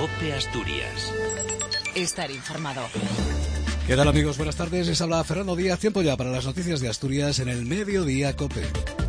COPE Asturias. Estar informado. ¿Qué tal, amigos? Buenas tardes. Les habla Fernando Díaz. Tiempo ya para las noticias de Asturias en el Mediodía COPE.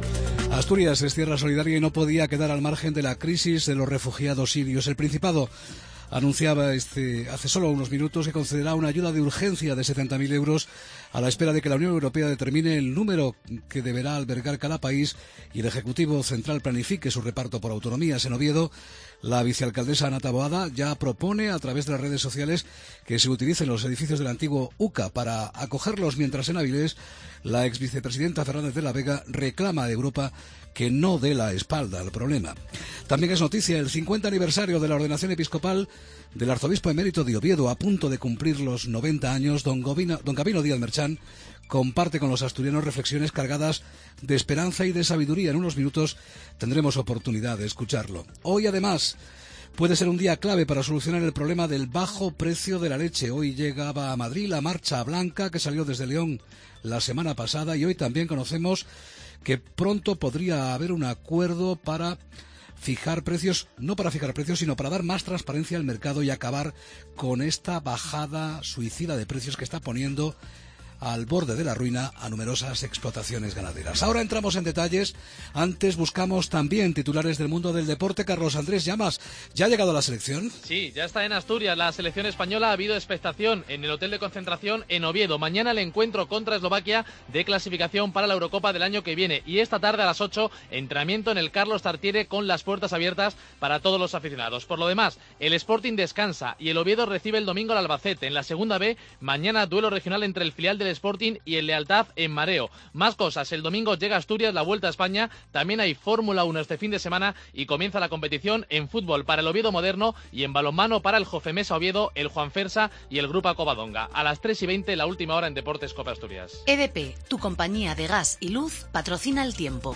Asturias es tierra solidaria y no podía quedar al margen de la crisis de los refugiados sirios. El Principado anunciaba hace solo unos minutos que concederá una ayuda de urgencia de 70.000 euros a la espera de que la Unión Europea determine el número que deberá albergar cada país y el Ejecutivo Central planifique su reparto por autonomías. En Oviedo, la vicealcaldesa Ana Taboada ya propone a través de las redes sociales que se utilicen los edificios del antiguo UCA para acogerlos, mientras en Avilés la exvicepresidenta Fernández de la Vega reclama a Europa que no dé la espalda al problema. También es noticia el 50 aniversario de la ordenación episcopal del arzobispo emérito de Oviedo, a punto de cumplir los 90 años. Don Gabino Díaz Merchán comparte con los asturianos reflexiones cargadas de esperanza y de sabiduría. En unos minutos tendremos oportunidad de escucharlo. Hoy, además, puede ser un día clave para solucionar el problema del bajo precio de la leche. Hoy llegaba a Madrid la marcha blanca que salió desde León la semana pasada y hoy también conocemos que pronto podría haber un acuerdo para fijar precios, no para fijar precios, sino para dar más transparencia al mercado y acabar con esta bajada suicida de precios que está poniendo al borde de la ruina a numerosas explotaciones ganaderas. Ahora entramos en detalles. Antes buscamos también titulares del mundo del deporte. Carlos Andrés Llamas, ¿ya ha llegado la selección? Sí, ya está en Asturias la selección española. Ha habido expectación en el hotel de concentración en Oviedo. Mañana el encuentro contra Eslovaquia de clasificación para la Eurocopa del año que viene. Y esta tarde a las 8, entrenamiento en el Carlos Tartiere con las puertas abiertas para todos los aficionados. Por lo demás, el Sporting descansa y el Oviedo recibe el domingo al Albacete. En la segunda B, mañana duelo regional entre el filial del Sporting y el Lealtad en Mareo. Más cosas, el domingo llega a Asturias la Vuelta a España, también hay Fórmula 1 este fin de semana y comienza la competición en fútbol para el Oviedo Moderno y en balonmano para el Jofemesa Oviedo, el Juan Fersa y el Grupo Covadonga. A las 3:20 la última hora en Deportes COPE Asturias. EDP, tu compañía de gas y luz, patrocina el tiempo.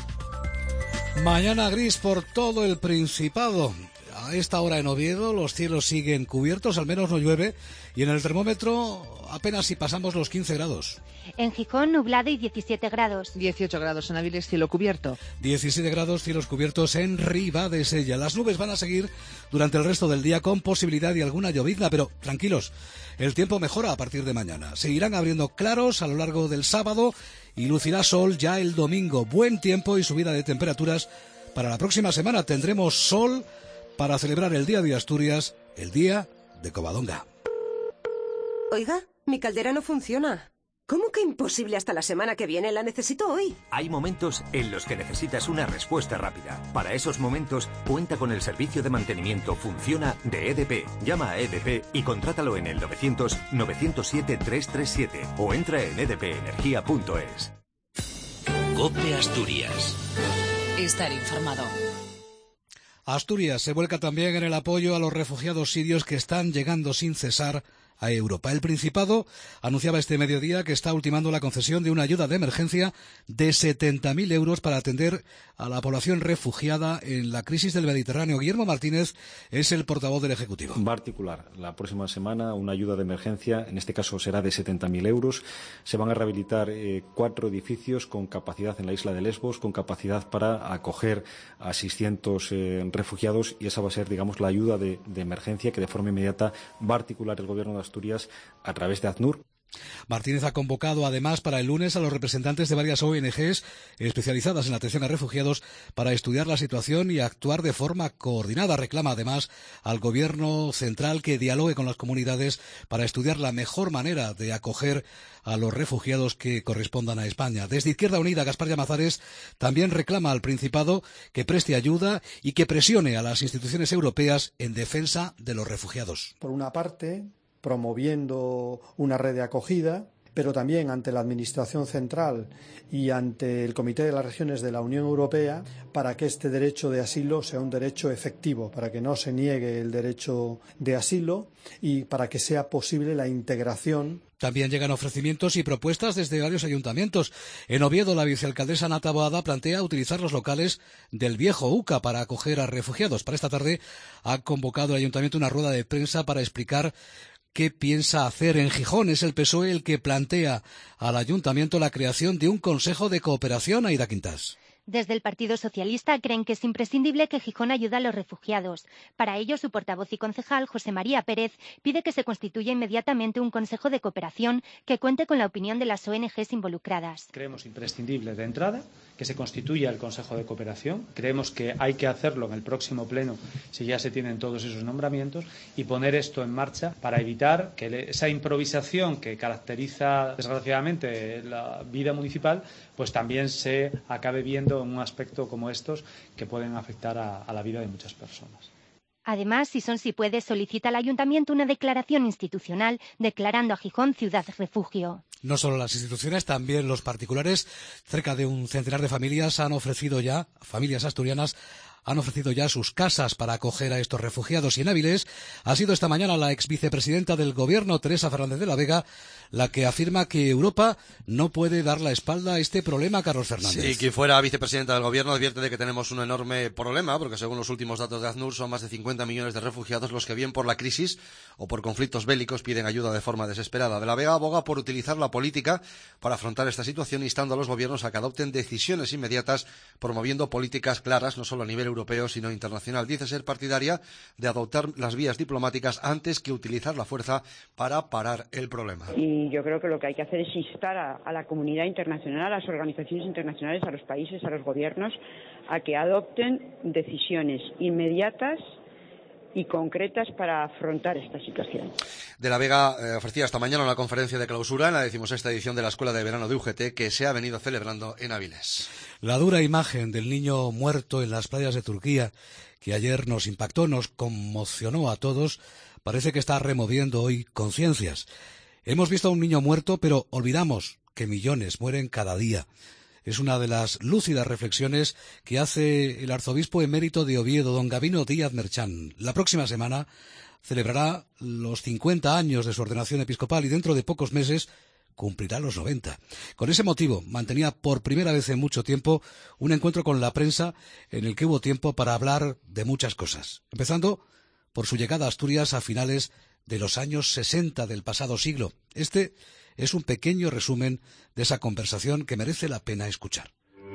Mañana gris por todo el Principado. A esta hora en Oviedo los cielos siguen cubiertos, al menos no llueve, y en el termómetro apenas si pasamos los 15 grados. En Gijón, nublado y 17 grados. 18 grados en Avilés, cielo cubierto. 17 grados, cielos cubiertos en Ribadesella. Las nubes van a seguir durante el resto del día con posibilidad de alguna llovizna, pero tranquilos, el tiempo mejora a partir de mañana. Seguirán abriendo claros a lo largo del sábado y lucirá sol ya el domingo. Buen tiempo y subida de temperaturas para la próxima semana. Tendremos sol para celebrar el Día de Asturias, el Día de Covadonga. Oiga, mi caldera no funciona. ¿Cómo que imposible hasta la semana que viene? La necesito hoy. Hay momentos en los que necesitas una respuesta rápida. Para esos momentos, cuenta con el servicio de mantenimiento Funciona de EDP. Llama a EDP y contrátalo en el 900-907-337 o entra en edpenergia.es. COPE Asturias. Estar informado. Asturias se vuelca también en el apoyo a los refugiados sirios que están llegando sin cesar a Europa. El Principado anunciaba este mediodía que está ultimando la concesión de una ayuda de emergencia de 70.000 euros para atender a la población refugiada en la crisis del Mediterráneo. Guillermo Martínez es el portavoz del Ejecutivo. Va a articular la próxima semana una ayuda de emergencia, en este caso será de 70.000 euros. Se van a rehabilitar 4 edificios con capacidad en la isla de Lesbos, con capacidad para acoger a 600 refugiados, y esa va a ser, digamos, la ayuda de emergencia que de forma inmediata va a articular el Gobierno de Asturias a través de ACNUR. Martínez ha convocado además para el lunes a los representantes de varias ONGs especializadas en la atención a refugiados para estudiar la situación y actuar de forma coordinada. Reclama además al Gobierno central que dialogue con las comunidades para estudiar la mejor manera de acoger a los refugiados que correspondan a España. Desde Izquierda Unida, Gaspar Llamazares también reclama al Principado que preste ayuda y que presione a las instituciones europeas en defensa de los refugiados. Por una parte, promoviendo una red de acogida, pero también ante la Administración Central y ante el Comité de las Regiones de la Unión Europea, para que este derecho de asilo sea un derecho efectivo, para que no se niegue el derecho de asilo y para que sea posible la integración. También llegan ofrecimientos y propuestas desde varios ayuntamientos. En Oviedo, la vicealcaldesa Ana Taboada plantea utilizar los locales del viejo UCA para acoger a refugiados. Para esta tarde ha convocado el ayuntamiento una rueda de prensa para explicar qué piensa hacer. En Gijón es el PSOE el que plantea al ayuntamiento la creación de un consejo de cooperación. Aida Quintas. Desde el Partido Socialista creen que es imprescindible que Gijón ayude a los refugiados. Para ello, su portavoz y concejal, José María Pérez, pide que se constituya inmediatamente un consejo de cooperación que cuente con la opinión de las ONGs involucradas. Creemos imprescindible de entrada que se constituya el Consejo de Cooperación. Creemos que hay que hacerlo en el próximo pleno, si ya se tienen todos esos nombramientos, y poner esto en marcha para evitar que esa improvisación que caracteriza desgraciadamente la vida municipal, pues también se acabe viendo en un aspecto como estos que pueden afectar a la vida de muchas personas. Además, si puede, solicita al Ayuntamiento una declaración institucional declarando a Gijón ciudad refugio. No solo las instituciones, también los particulares. Cerca de un centenar de familias familias asturianas, han ofrecido ya sus casas para acoger a estos refugiados. Y en Áviles ha sido esta mañana la exvicepresidenta del Gobierno, Teresa Fernández de la Vega, la que afirma que Europa no puede dar la espalda a este problema, Carlos Fernández. Sí, quien fuera vicepresidenta del Gobierno advierte de que tenemos un enorme problema, porque según los últimos datos de ACNUR son más de 50 millones de refugiados los que bien por la crisis o por conflictos bélicos piden ayuda de forma desesperada. De la Vega aboga por utilizar la política para afrontar esta situación, instando a los gobiernos a que adopten decisiones inmediatas, promoviendo políticas claras, no solo a nivel europeo, sino internacional. Dice ser partidaria de adoptar las vías diplomáticas antes que utilizar la fuerza para parar el problema. Y yo creo que lo que hay que hacer es instar a la comunidad internacional, a las organizaciones internacionales, a los países, a los gobiernos, a que adopten decisiones inmediatas y concretas para afrontar esta situación. De la Vega ofrecía esta mañana una conferencia de clausura en la 16ª edición de la Escuela de Verano de UGT que se ha venido celebrando en Áviles. La dura imagen del niño muerto en las playas de Turquía, que ayer nos impactó, nos conmocionó a todos, parece que está removiendo hoy conciencias. Hemos visto a un niño muerto, pero olvidamos que millones mueren cada día. Es una de las lúcidas reflexiones que hace el arzobispo emérito de Oviedo, don Gabino Díaz Merchán. La próxima semana celebrará los 50 años de su ordenación episcopal y dentro de pocos meses cumplirá los 90. Con ese motivo mantenía por primera vez en mucho tiempo un encuentro con la prensa en el que hubo tiempo para hablar de muchas cosas, empezando por su llegada a Asturias a finales de los años 60 del pasado siglo. Este es un pequeño resumen de esa conversación que merece la pena escuchar.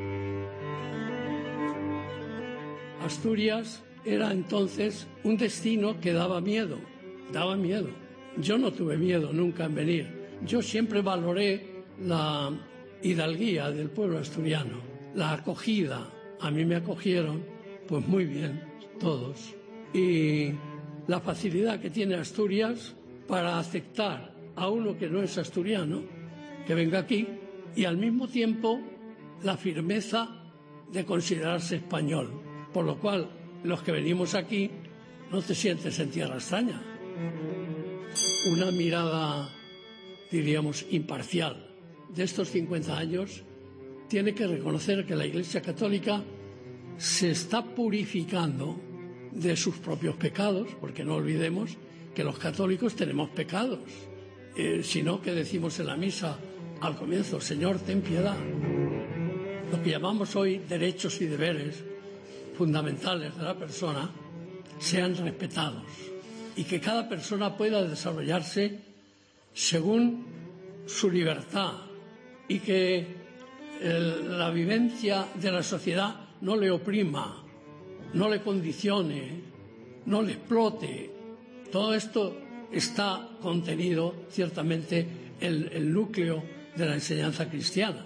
Asturias era entonces un destino que daba miedo. Yo no tuve miedo nunca en venir. Yo siempre valoré la hidalguía del pueblo asturiano, la acogida. A mí me acogieron, pues muy bien, todos. Y la facilidad que tiene Asturias para aceptar a uno que no es asturiano, que venga aquí, y al mismo tiempo la firmeza de considerarse español. Por lo cual, los que venimos aquí no te sientes en tierra extraña. Una mirada, diríamos, imparcial de estos 50 años tiene que reconocer que la Iglesia Católica se está purificando de sus propios pecados, porque no olvidemos que los católicos tenemos pecados. Sino que decimos en la misa al comienzo, Señor, ten piedad. Lo que llamamos hoy derechos y deberes fundamentales de la persona sean respetados y que cada persona pueda desarrollarse según su libertad y que la vivencia de la sociedad no le oprima, no le condicione, no le explote. Todo esto está contenido ciertamente en el núcleo de la enseñanza cristiana.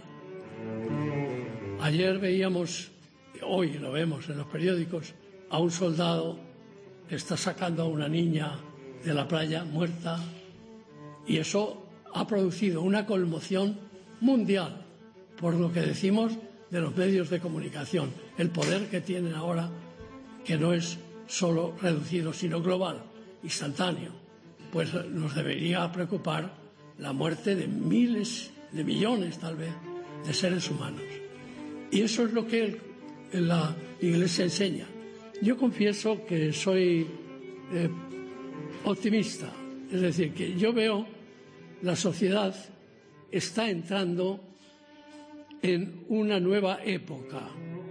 Ayer veíamos, hoy lo vemos en los periódicos, a un soldado que está sacando a una niña de la playa muerta, y eso ha producido una conmoción mundial por lo que decimos de los medios de comunicación, el poder que tienen ahora, que no es solo reducido sino global, instantáneo. Pues nos debería preocupar la muerte de miles, de millones tal vez, de seres humanos. Y eso es lo que la Iglesia enseña. Yo confieso que soy optimista, es decir, que yo veo la sociedad está entrando en una nueva época.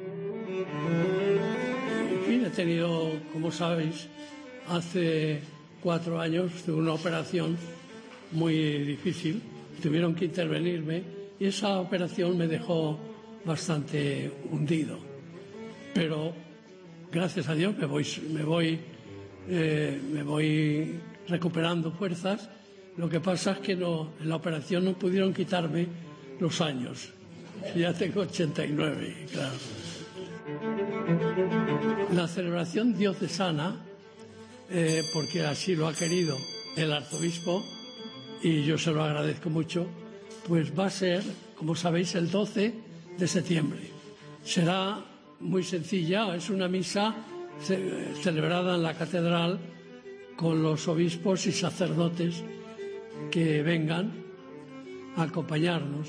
En fin, he tenido, como sabéis, hace 4 años tuve una operación muy difícil, tuvieron que intervenirme y esa operación me dejó bastante hundido. Pero gracias a Dios me voy recuperando fuerzas. Lo que pasa es que en la operación no pudieron quitarme los años. Ya tengo 89, claro. La celebración diocesana, porque así lo ha querido el arzobispo, y yo se lo agradezco mucho, pues va a ser, como sabéis, el 12 de septiembre. Será muy sencilla, es una misa celebrada en la catedral con los obispos y sacerdotes que vengan a acompañarnos.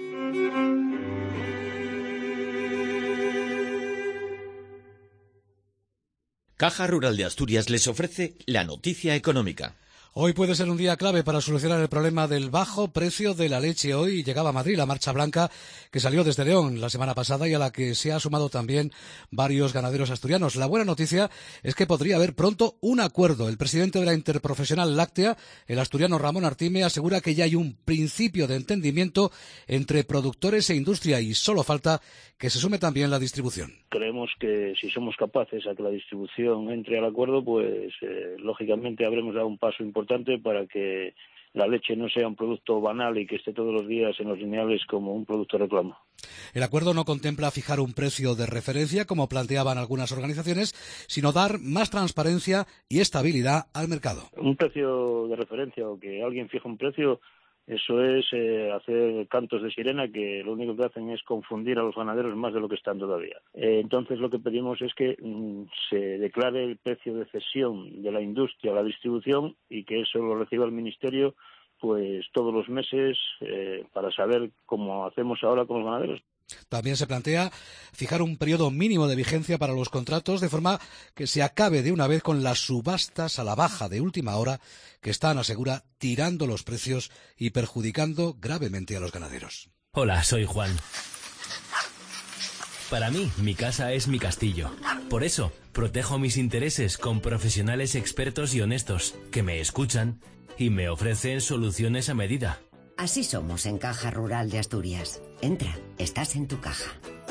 Caja Rural de Asturias les ofrece la noticia económica. Hoy puede ser un día clave para solucionar el problema del bajo precio de la leche. Hoy llegaba a Madrid la marcha blanca que salió desde León la semana pasada y a la que se ha sumado también varios ganaderos asturianos. La buena noticia es que podría haber pronto un acuerdo. El presidente de la Interprofesional Láctea, el asturiano Ramón Artime, asegura que ya hay un principio de entendimiento entre productores e industria y solo falta que se sume también la distribución. Creemos que si somos capaces a que la distribución entre al acuerdo, pues lógicamente habremos dado un paso importante para que la leche no sea un producto banal y que esté todos los días en los lineales como un producto de reclamo. El acuerdo no contempla fijar un precio de referencia, como planteaban algunas organizaciones, sino dar más transparencia y estabilidad al mercado. Un precio de referencia o que alguien fije un precio, eso es hacer cantos de sirena que lo único que hacen es confundir a los ganaderos más de lo que están todavía. Entonces lo que pedimos es que se declare el precio de cesión de la industria a la distribución y que eso lo reciba el Ministerio pues todos los meses para saber cómo hacemos ahora con los ganaderos. También se plantea fijar un periodo mínimo de vigencia para los contratos de forma que se acabe de una vez con las subastas a la baja de última hora que están, asegura, tirando los precios y perjudicando gravemente a los ganaderos. Hola, soy Juan. Para mí, mi casa es mi castillo. Por eso, protejo mis intereses con profesionales expertos y honestos que me escuchan y me ofrecen soluciones a medida. Así somos en Caja Rural de Asturias. Entra, estás en tu caja.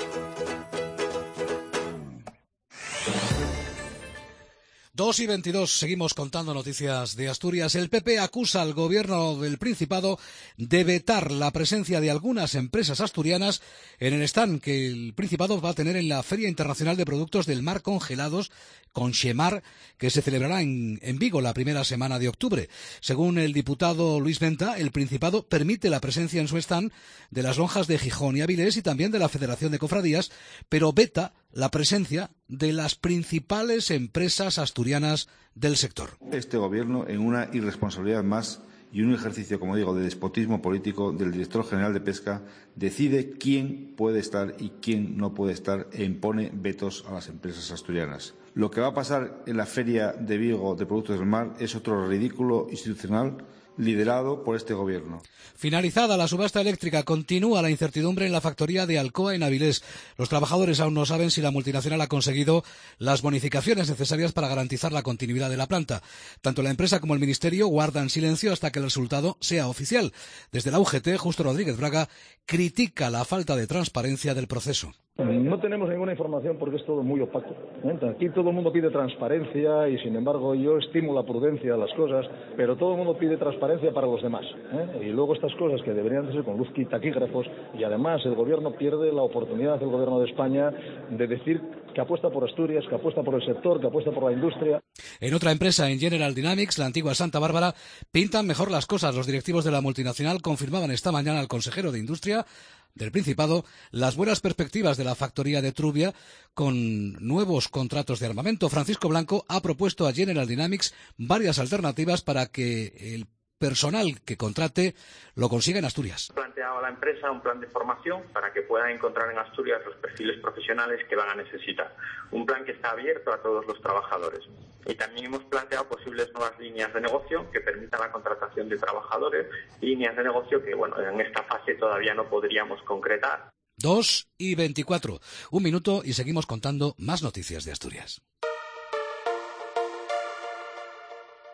Dos y 22, seguimos contando noticias de Asturias. El PP acusa al gobierno del Principado de vetar la presencia de algunas empresas asturianas en el stand que el Principado va a tener en la Feria Internacional de Productos del Mar Congelados, Conchemar, que se celebrará en Vigo la primera semana de octubre. Según el diputado Luis Venta, el Principado permite la presencia en su stand de las lonjas de Gijón y Avilés y también de la Federación de Cofradías, pero veta la presencia de las principales empresas asturianas del sector. Este gobierno, en una irresponsabilidad más y un ejercicio, como digo, de despotismo político del director general de Pesca, decide quién puede estar y quién no puede estar e impone vetos a las empresas asturianas. Lo que va a pasar en la Feria de Vigo de Productos del Mar es otro ridículo institucional liderado por este gobierno. Finalizada la subasta eléctrica, continúa la incertidumbre en la factoría de Alcoa en Avilés. Los trabajadores aún no saben si la multinacional ha conseguido las bonificaciones necesarias para garantizar la continuidad de la planta. Tanto la empresa como el Ministerio guardan silencio hasta que el resultado sea oficial. Desde la UGT, Justo Rodríguez Braga critica la falta de transparencia del proceso. No tenemos ninguna información porque es todo muy opaco. Aquí todo el mundo pide transparencia y, sin embargo, yo estimo la prudencia de las cosas, pero todo el mundo pide transparencia para los demás. Y luego estas cosas que deberían de ser con luz y taquígrafos, y además el gobierno pierde la oportunidad del gobierno de España de decir que apuesta por Asturias, que apuesta por el sector, que apuesta por la industria. En otra empresa, en General Dynamics, la antigua Santa Bárbara, pintan mejor las cosas. Los directivos de la multinacional confirmaban esta mañana al consejero de Industria del Principado las buenas perspectivas de la factoría de Trubia con nuevos contratos de armamento. Francisco Blanco ha propuesto a General Dynamics varias alternativas para que el personal que contrate lo consiga en Asturias. Ha planteado a la empresa un plan de formación para que puedan encontrar en Asturias los perfiles profesionales que van a necesitar. Un plan que está abierto a todos los trabajadores. Y también hemos planteado posibles nuevas líneas de negocio que permitan la contratación de trabajadores, líneas de negocio que, bueno, en esta fase todavía no podríamos concretar. 2 y 24. Un minuto y seguimos contando más noticias de Asturias.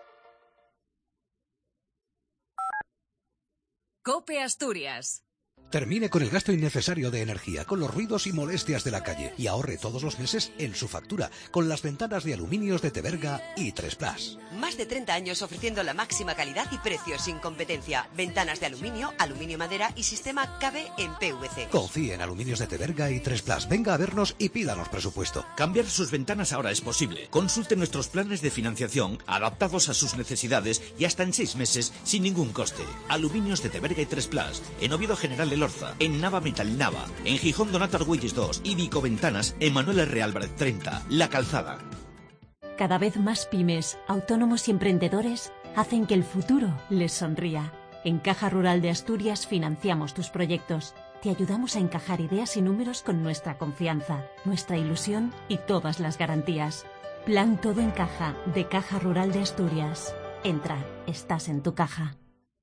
COPE Asturias. Termine con el gasto innecesario de energía, con los ruidos y molestias de la calle y ahorre todos los meses en su factura con las ventanas de aluminios de Teberga y 3Plus. Más de 30 años ofreciendo la máxima calidad y precios sin competencia. Ventanas de aluminio, aluminio madera y sistema KB en PVC. Confíe en Aluminios de Teberga y 3Plus. Venga a vernos y pídanos presupuesto. Cambiar sus ventanas ahora es posible. Consulte nuestros planes de financiación adaptados a sus necesidades y hasta en 6 meses sin ningún coste. Aluminios de Teberga y 3Plus. En Oviedo General de Lorza. En Nava Metal Nava. En Gijón Donato Argüelles 2. Y Vico Ventanas en Manuel R. Álvarez 30. La Calzada. Cada vez más pymes, autónomos y emprendedores hacen que el futuro les sonría. En Caja Rural de Asturias financiamos tus proyectos. Te ayudamos a encajar ideas y números con nuestra confianza, nuestra ilusión y todas las garantías. Plan Todo en Caja, de Caja Rural de Asturias. Entra, estás en tu caja.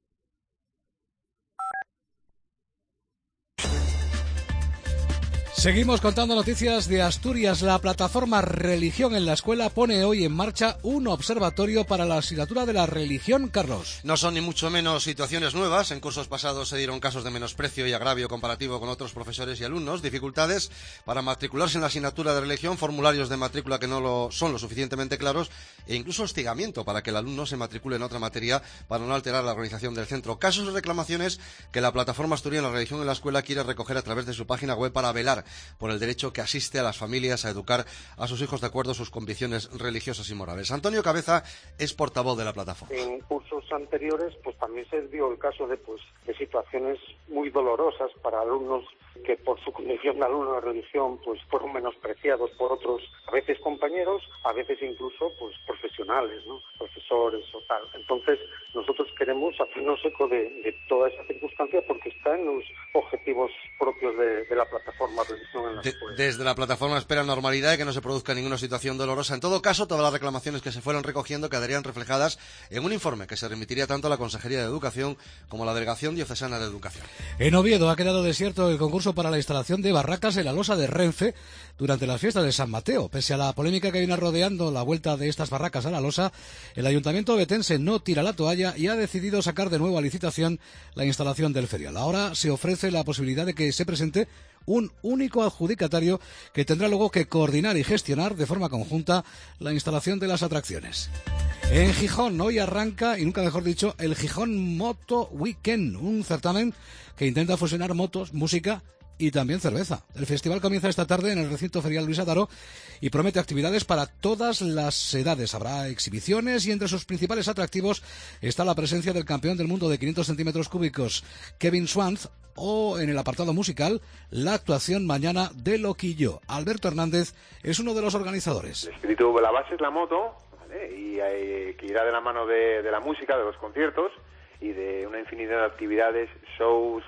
Seguimos contando noticias de Asturias. La plataforma Religión en la Escuela pone hoy en marcha un observatorio para la asignatura de la religión, Carlos. No son ni mucho menos situaciones nuevas. En cursos pasados se dieron casos de menosprecio y agravio comparativo con otros profesores y alumnos, dificultades para matricularse en la asignatura de religión, formularios de matrícula que no son lo suficientemente claros e incluso hostigamiento para que el alumno se matricule en otra materia para no alterar la organización del centro. Casos y reclamaciones que la plataforma asturiana Religión en la Escuela quiere recoger a través de su página web para velar por el derecho que asiste a las familias a educar a sus hijos de acuerdo a sus convicciones religiosas y morales. Antonio Cabeza es portavoz de la plataforma. En cursos anteriores pues también se dio el caso de situaciones muy dolorosas para alumnos que por su condición de alumno de religión pues fueron menospreciados por otros, a veces compañeros, a veces incluso pues profesionales, ¿no? Profesores o tal. Entonces nosotros queremos hacernos eco de toda esa circunstancia porque está en los objetivos propios de la plataforma Religión en la Escuela. Desde la plataforma esperan normalidad y que no se produzca ninguna situación dolorosa. En todo caso, todas las reclamaciones que se fueron recogiendo quedarían reflejadas en un informe que se remitiría tanto a la Consejería de Educación como a la Delegación Diocesana de Educación. En Oviedo ha quedado desierto el concurso para la instalación de barracas en la losa de Renfe durante las fiestas de San Mateo. Pese a la polémica que viene rodeando la vuelta de estas barracas a la losa, el Ayuntamiento ovetense no tira la toalla y ha decidido sacar de nuevo a licitación la instalación del ferial. Ahora se ofrece la posibilidad de que se presente un único adjudicatario que tendrá luego que coordinar y gestionar de forma conjunta la instalación de las atracciones. En Gijón hoy arranca, y nunca mejor dicho, el Gijón Moto Weekend, un certamen que intenta fusionar motos, música y también cerveza. El festival comienza esta tarde en el recinto ferial Luis Adaro y promete actividades para todas las edades. Habrá exhibiciones y entre sus principales atractivos está la presencia del campeón del mundo de 500 centímetros cúbicos, Kevin Swantz, o en el apartado musical, la actuación mañana de Loquillo. Alberto Hernández es uno de los organizadores. El espíritu de la base es la moto, ¿vale? Y que irá de la mano de la música, de los conciertos y de una infinidad de actividades, shows,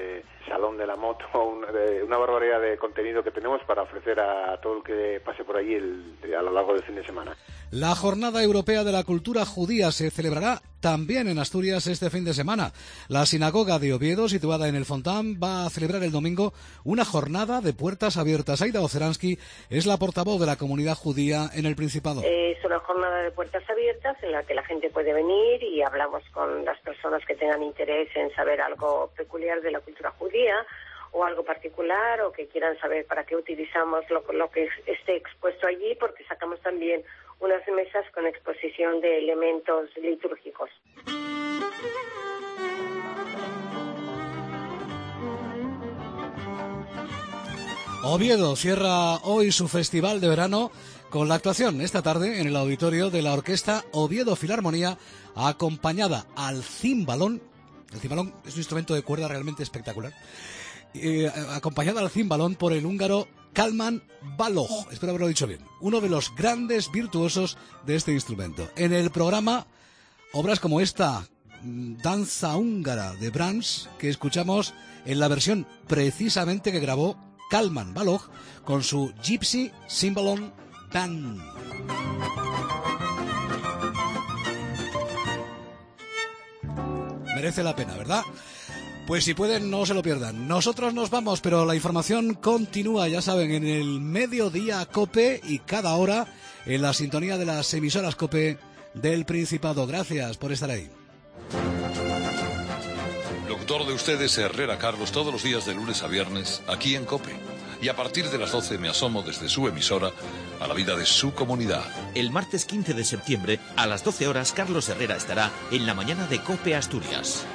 salón de la moto, una barbaridad de contenido que tenemos para ofrecer a todo el que pase por allí a lo largo del fin de semana. La Jornada Europea de la Cultura Judía se celebrará también en Asturias este fin de semana. La sinagoga de Oviedo, situada en el Fontán, va a celebrar el domingo una jornada de puertas abiertas. Aida Oceransky es la portavoz de la comunidad judía en el Principado. Es una jornada de puertas abiertas en la que la gente puede venir y hablamos con las personas que tengan interés en saber algo peculiar de la cultura judía o algo particular o que quieran saber para qué utilizamos lo que esté expuesto allí, porque sacamos también unas mesas con exposición de elementos litúrgicos. Oviedo cierra hoy su festival de verano con la actuación esta tarde en el auditorio de la orquesta Oviedo Filarmonía, acompañada al cimbalón. El cimbalón es un instrumento de cuerda realmente espectacular. Acompañada al cimbalón por el húngaro Kalman Balogh, espero haberlo dicho bien, uno de los grandes virtuosos de este instrumento. En el programa, obras como esta, Danza húngara de Brahms, que escuchamos en la versión precisamente que grabó Kalman Balogh con su Gypsy Cymbalom Band. Merece la pena, ¿verdad? Pues si pueden, no se lo pierdan. Nosotros nos vamos, pero la información continúa, ya saben, en el Mediodía COPE y cada hora en la sintonía de las emisoras COPE del Principado. Gracias por estar ahí. Locutor de ustedes, Herrera Carlos, todos los días de lunes a viernes, aquí en COPE. Y a partir de las 12 me asomo desde su emisora a la vida de su comunidad. El martes 15 de septiembre, a las 12 horas, Carlos Herrera estará en la mañana de COPE Asturias.